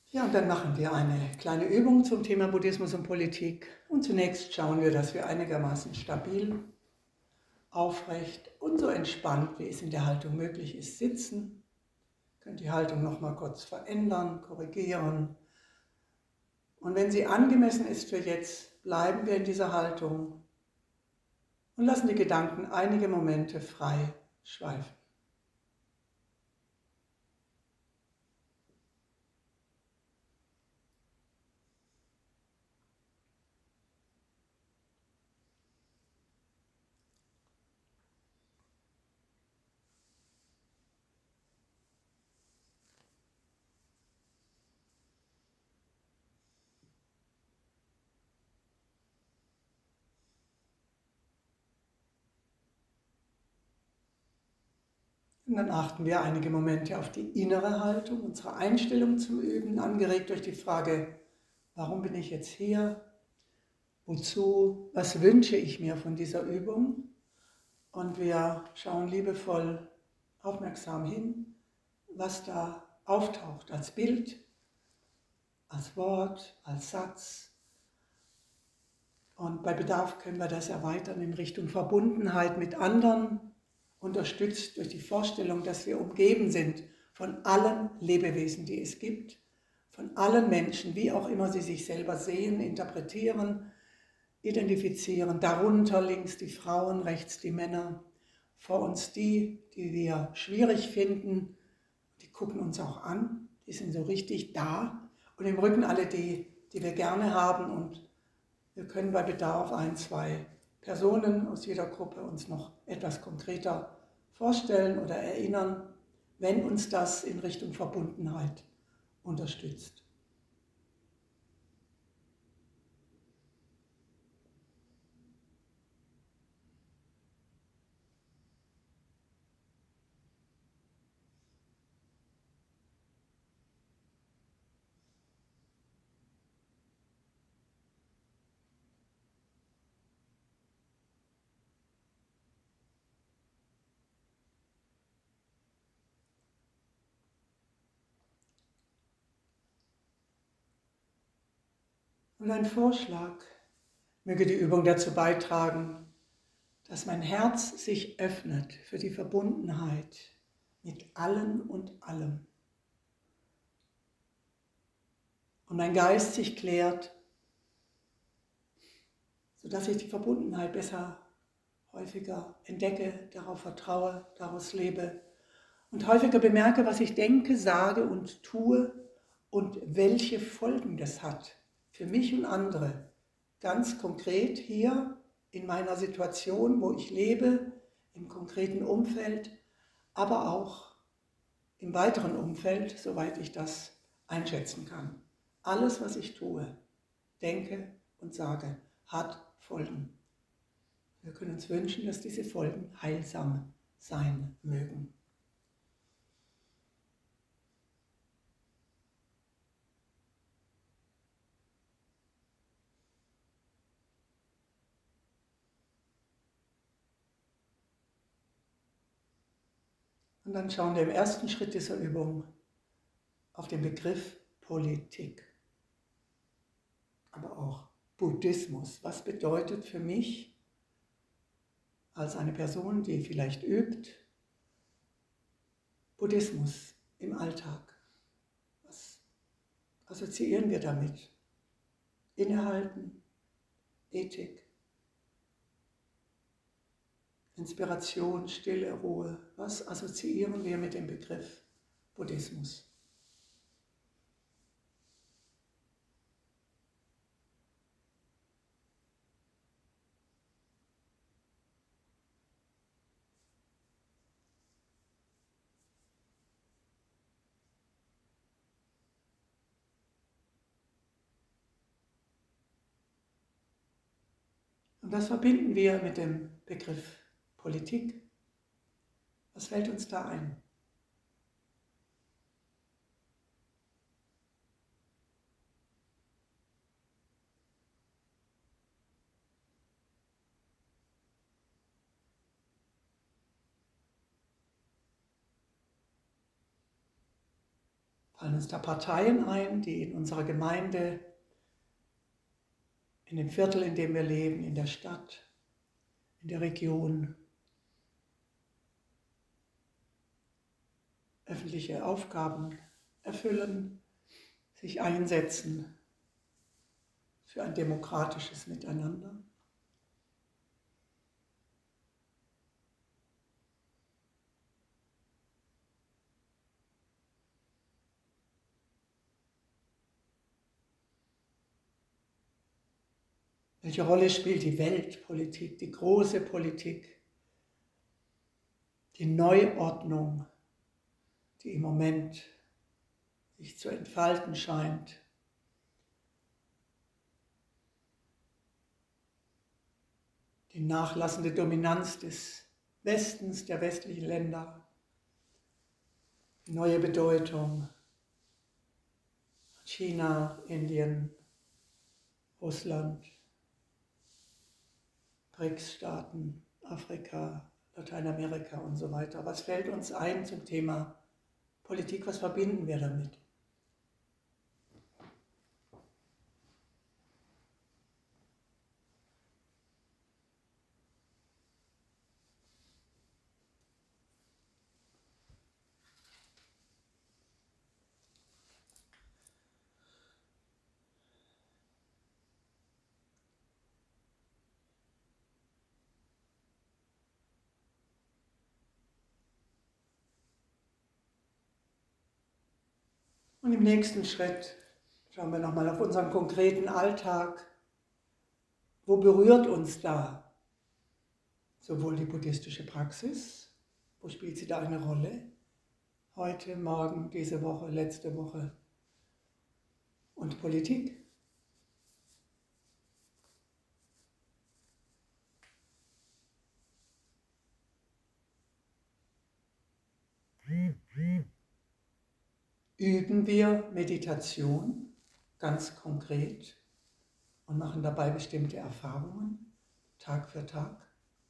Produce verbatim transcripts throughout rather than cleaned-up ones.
Ja, und dann machen wir eine kleine Übung zum Thema Buddhismus und Politik. Und zunächst schauen wir, dass wir einigermaßen stabil, aufrecht und so entspannt, wie es in der Haltung möglich ist, sitzen. Ihr könnt die Haltung noch mal kurz verändern, korrigieren. Und wenn sie angemessen ist für jetzt, bleiben wir in dieser Haltung und lassen die Gedanken einige Momente frei schweifen. Und dann achten wir einige Momente auf die innere Haltung, unsere Einstellung zum Üben, angeregt durch die Frage, warum bin ich jetzt hier? Wozu? Was wünsche ich mir von dieser Übung? Und wir schauen liebevoll, aufmerksam hin, was da auftaucht als Bild, als Wort, als Satz. Und bei Bedarf können wir das erweitern in Richtung Verbundenheit mit anderen, unterstützt durch die Vorstellung, dass wir umgeben sind von allen Lebewesen, die es gibt, von allen Menschen, wie auch immer sie sich selber sehen, interpretieren, identifizieren. Darunter links die Frauen, rechts die Männer, vor uns die, die wir schwierig finden, die gucken uns auch an, die sind so richtig da. Und im Rücken alle die, die wir gerne haben, und wir können bei Bedarf ein, zwei Personen aus jeder Gruppe uns noch etwas konkreter vorstellen oder erinnern, wenn uns das in Richtung Verbundenheit unterstützt. Und ein Vorschlag möge die Übung dazu beitragen, dass mein Herz sich öffnet für die Verbundenheit mit allen und allem. Und mein Geist sich klärt, sodass ich die Verbundenheit besser, häufiger entdecke, darauf vertraue, daraus lebe und häufiger bemerke, was ich denke, sage und tue und welche Folgen das hat für mich und andere. Ganz konkret hier in meiner Situation, wo ich lebe, im konkreten Umfeld, aber auch im weiteren Umfeld, soweit ich das einschätzen kann. Alles, was ich tue, denke und sage, hat Folgen. Wir können uns wünschen, dass diese Folgen heilsam sein mögen. Und dann schauen wir im ersten Schritt dieser Übung auf den Begriff Politik, aber auch Buddhismus. Was bedeutet für mich als eine Person, die vielleicht übt, Buddhismus im Alltag? Was assoziieren wir damit? Innehalten, Ethik, Inspiration, Stille, Ruhe. Was assoziieren wir mit dem Begriff Buddhismus? Und das verbinden wir mit dem Begriff Politik. Was fällt uns da ein? fallen uns da Parteien ein, die in unserer Gemeinde, in dem Viertel, in dem wir leben, in der Stadt, in der Region, öffentliche Aufgaben erfüllen, sich einsetzen für ein demokratisches Miteinander. Welche Rolle spielt die Weltpolitik, die große Politik, die Neuordnung, die im Moment sich zu entfalten scheint? Die nachlassende Dominanz des Westens, der westlichen Länder, die neue Bedeutung China, Indien, Russland, B R I C S-Staaten, Afrika, Lateinamerika und so weiter. Was fällt uns ein zum Thema Politik? Was verbinden wir damit? Und im nächsten Schritt schauen wir nochmal auf unseren konkreten Alltag. Wo berührt uns da sowohl die buddhistische Praxis, wo spielt sie da eine Rolle? Heute, morgen, diese Woche, letzte Woche. Und Politik? Üben wir Meditation ganz konkret und machen dabei bestimmte Erfahrungen, Tag für Tag?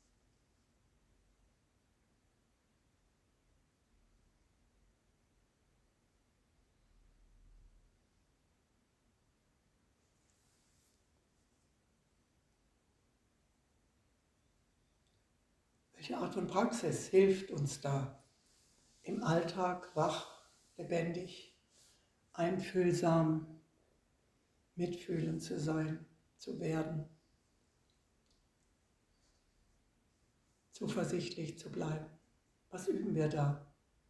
Welche Art von Praxis hilft uns da, im Alltag wach, lebendig, einfühlsam, mitfühlend zu sein, zu werden, zuversichtlich zu bleiben? Was üben wir da?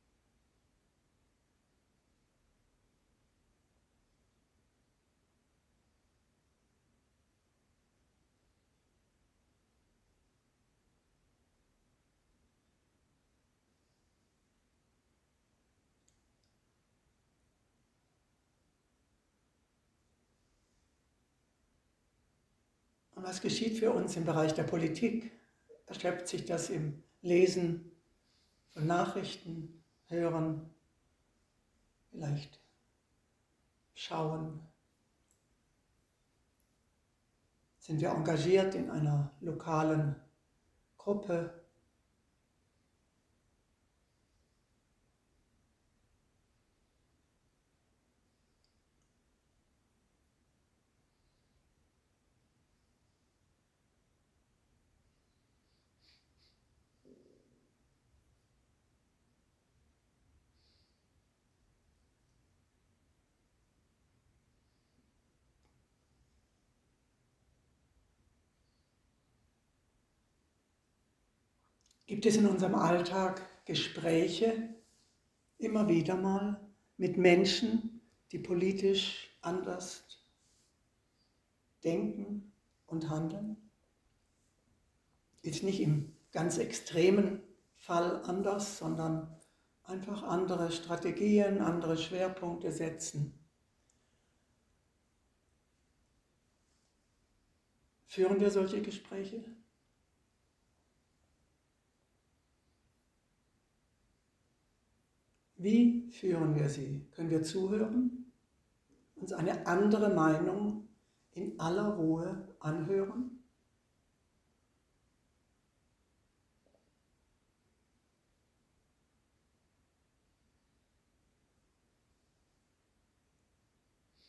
Und was geschieht für uns im Bereich der Politik? Erschöpft sich das im Lesen von Nachrichten, Hören, vielleicht Schauen? Sind wir engagiert in einer lokalen Gruppe? Gibt es in unserem Alltag Gespräche, immer wieder mal, mit Menschen, die politisch anders denken und handeln? Jetzt nicht im ganz extremen Fall anders, sondern einfach andere Strategien, andere Schwerpunkte setzen. Führen wir solche Gespräche? Wie führen wir sie? Können wir zuhören, uns eine andere Meinung in aller Ruhe anhören?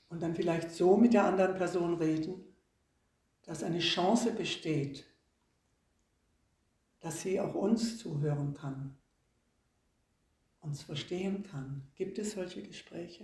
und dann vielleicht so mit der anderen Person reden, dass eine Chance besteht, dass sie auch uns zuhören kann, uns verstehen kann. Gibt es solche Gespräche?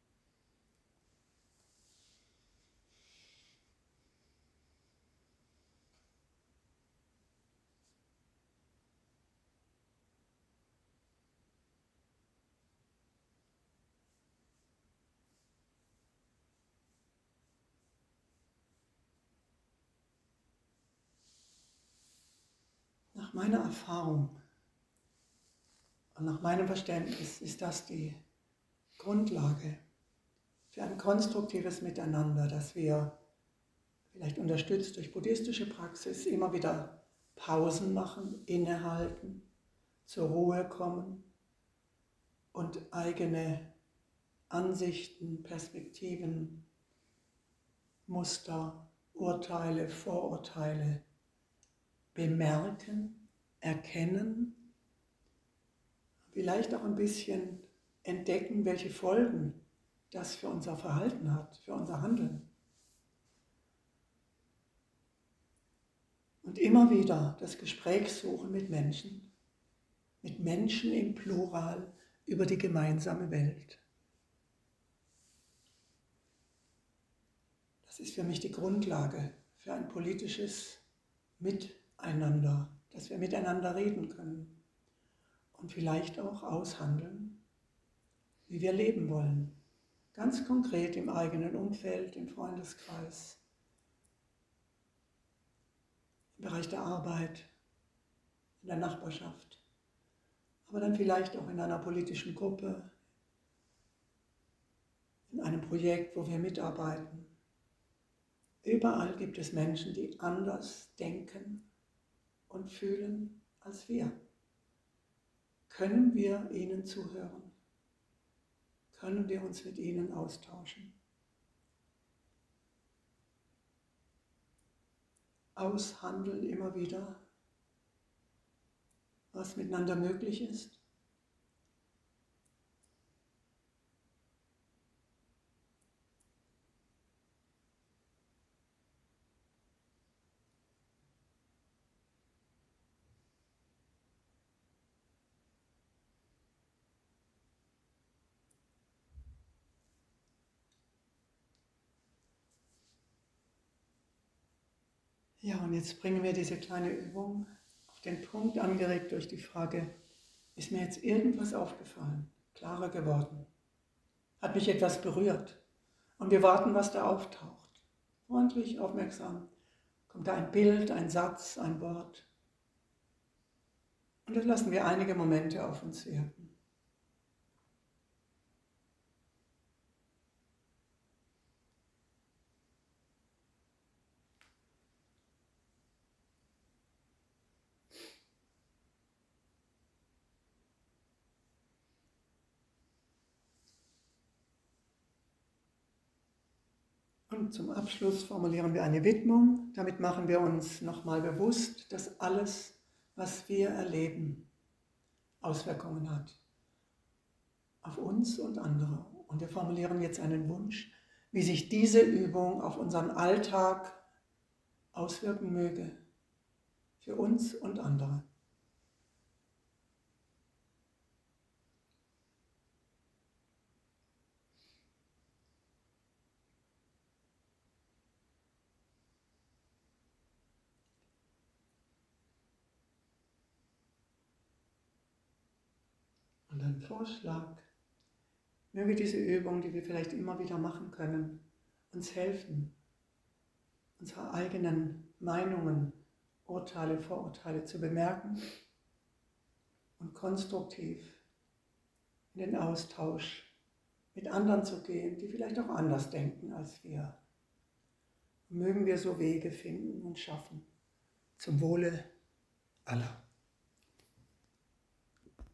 Nach meiner Erfahrung und nach meinem Verständnis ist das die Grundlage für ein konstruktives Miteinander, dass wir vielleicht unterstützt durch buddhistische Praxis immer wieder Pausen machen, innehalten, zur Ruhe kommen und eigene Ansichten, Perspektiven, Muster, Urteile, Vorurteile bemerken, erkennen, vielleicht auch ein bisschen entdecken, welche Folgen das für unser Verhalten hat, für unser Handeln. Und immer wieder das Gespräch suchen mit Menschen, mit Menschen im Plural über die gemeinsame Welt. Das ist für mich die Grundlage für ein politisches Miteinander, dass wir miteinander reden können und vielleicht auch aushandeln, wie wir leben wollen. Ganz konkret im eigenen Umfeld, im Freundeskreis, im Bereich der Arbeit, in der Nachbarschaft, aber dann vielleicht auch in einer politischen Gruppe, in einem Projekt, wo wir mitarbeiten. Überall gibt es Menschen, die anders denken und fühlen als wir. Können wir ihnen zuhören? Können wir uns mit ihnen austauschen? Aushandeln immer wieder, was miteinander möglich ist. Ja, und jetzt bringen wir diese kleine Übung auf den Punkt, angeregt durch die Frage, ist mir jetzt irgendwas aufgefallen, klarer geworden? Hat mich etwas berührt? Und wir warten, was da auftaucht. Freundlich, aufmerksam. Kommt da ein Bild, ein Satz, ein Wort? Und das lassen wir einige Momente auf uns wirken. Und zum Abschluss formulieren wir eine Widmung. Damit machen wir uns nochmal bewusst, dass alles, was wir erleben, Auswirkungen hat auf uns und andere. Und wir formulieren jetzt einen Wunsch, wie sich diese Übung auf unseren Alltag auswirken möge, für uns und andere. Und ein Vorschlag, möge diese Übung, die wir vielleicht immer wieder machen können, uns helfen, unsere eigenen Meinungen, Urteile, Vorurteile zu bemerken und konstruktiv in den Austausch mit anderen zu gehen, die vielleicht auch anders denken als wir. Mögen wir so Wege finden und schaffen, zum Wohle aller.